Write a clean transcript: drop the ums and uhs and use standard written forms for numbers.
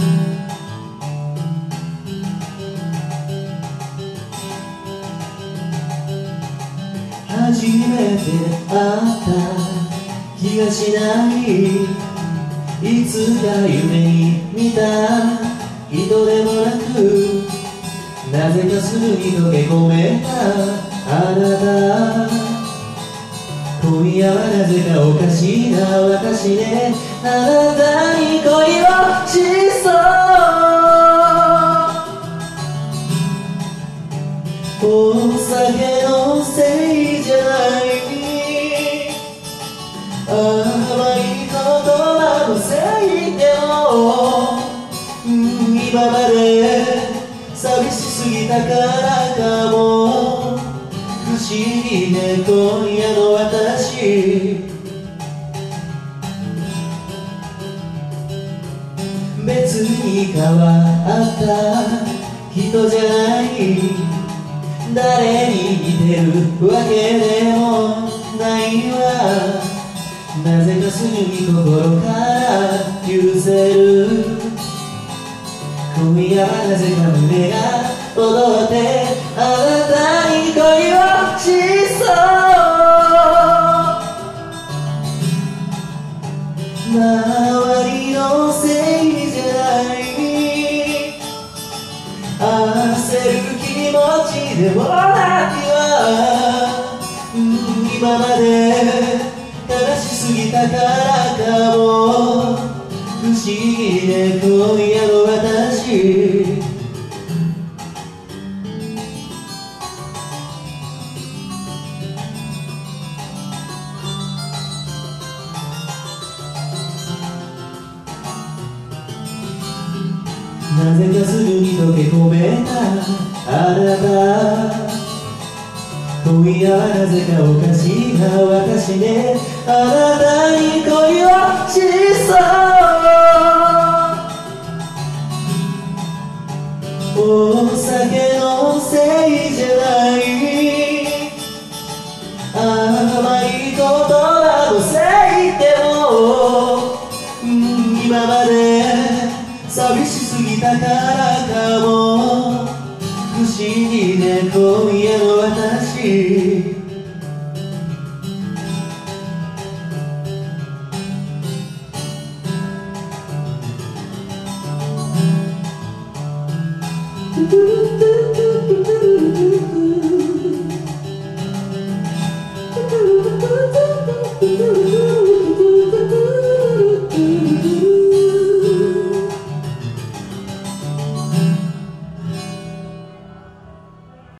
初めて会った気がしない、いつか夢に見た人でもなく、なぜかすぐに溶け込めたあなた。今夜はなぜかおかしな私であなたに恋をしそう。お酒のせいじゃない、甘い言葉のせいでも、今まで寂しすぎたからかも。不思議ね今夜の私、別に変わった人じゃない、誰に似てるわけでもないわ。なぜかすぐに心から許せる。今夜はなぜか胸が踊ってあなたに恋をしそう。周りのせいじゃない、焦る気持ちでもないわ。今まで悲しすぎたからかも。不思議ね今夜の私、なぜかすぐに溶け込めたあなた。今夜はなぜかおかしな私であなたに恋をしそう。お酒のせいじゃない、甘い言葉のせいでも、今まで寂しすぎたからかも。不思議ね今夜の私、